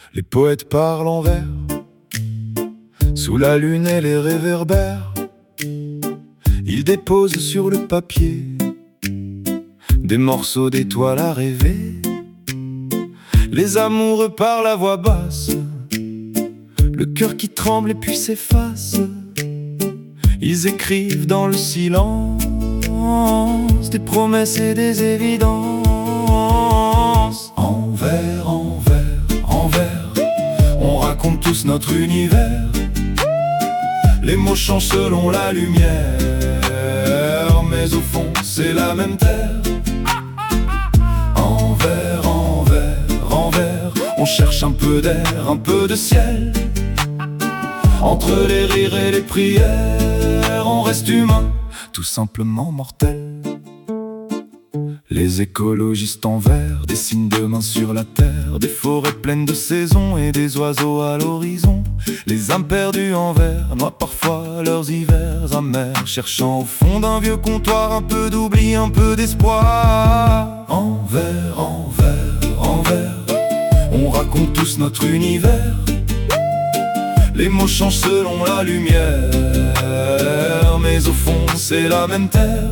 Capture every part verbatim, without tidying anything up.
Les poètes parlent en vers, sous la lune et les réverbères. Ils déposent sur le papier des morceaux d'étoiles à rêver. Les amoureux parlent à voix basse, le cœur qui tremble et puis s'efface. Ils écrivent dans le silence des promesses et des évidences. En vers, en vers, en vers, on raconte tous notre univers. Les mots changent selon la lumière, mais au fond c'est la même terre. En vers, en vers, en vers, on cherche un peu d'air, un peu de ciel. Entre les rires et les prières, on reste humain, tout simplement mortel. Les écologistes en vert dessinent demain sur la terre des forêts pleines de saisons et des oiseaux à l'horizon. Les âmes perdues en vert noient parfois leurs hivers amers, cherchant au fond d'un vieux comptoir un peu d'oubli, un peu d'espoir. En vert, en vert, en vert, on raconte tous notre univers. Les mots changent selon la lumière, mais au fond c'est la même terre.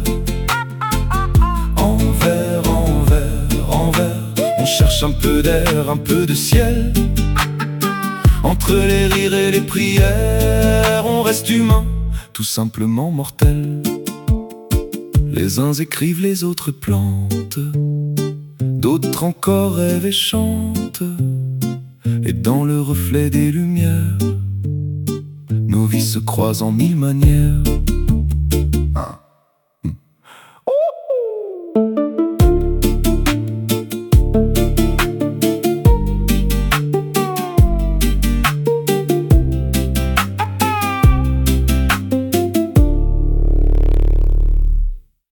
En vert, en vert, en vert, on cherche un peu d'air, un peu de ciel. Entre les rires et les prières, on reste humain, tout simplement mortel. Les uns écrivent, les autres plantent, d'autres encore rêvent et chantent. Et dans le reflet des lumières, nos vies se croisent en mille manières.